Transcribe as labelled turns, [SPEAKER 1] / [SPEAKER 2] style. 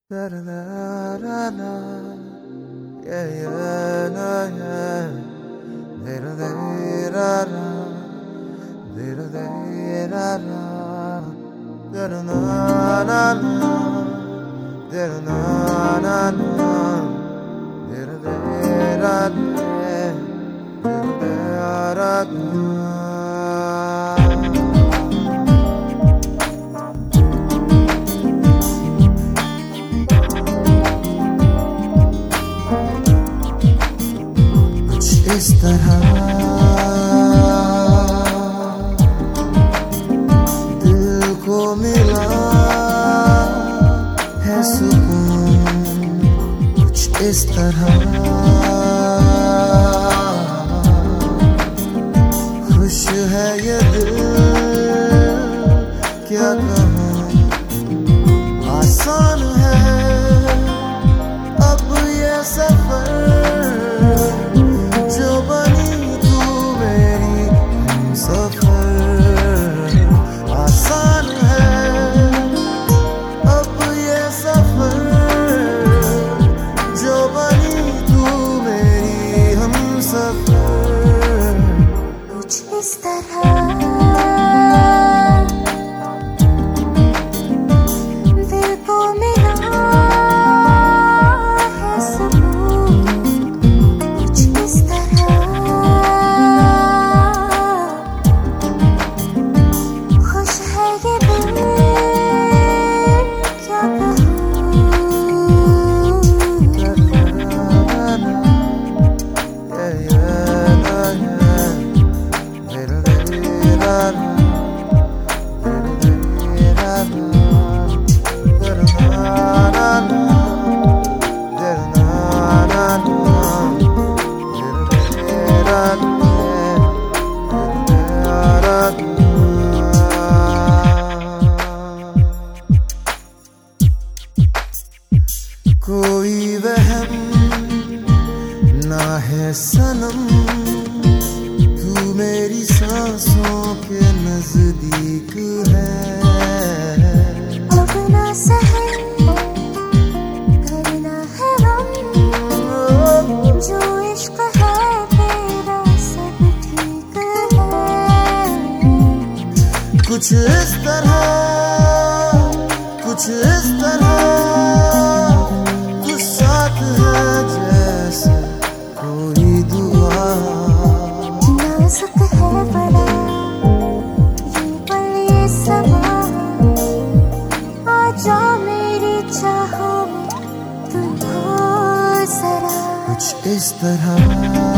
[SPEAKER 1] Da da da da da, yeah yeah da yeah, da da da da, da da da da, da da da da, da da da da, da da da da, da da da. इस तरह दिल को मिला है सुकून, कुछ इस तरह खुश है ये दिल, क्या कहूँ आसान है अब ये सफर,
[SPEAKER 2] इस तरह दिल को मिला है सुकून, कुछ इस तरह खुश है ये दिल, क्या
[SPEAKER 1] कोई वहम ना है सनम, तू मेरी सांसों के नजदीक है,
[SPEAKER 2] अब ना सहे करना है गम, जो इश्क है तेरा सब ठीक है,
[SPEAKER 1] कुछ इस तरह, कुछ इस तरह
[SPEAKER 2] नाजुक है बड़ा ये पल ये समा, आजा मेरी चाहों में तुम हो जरा,
[SPEAKER 1] कुछ इस तरह।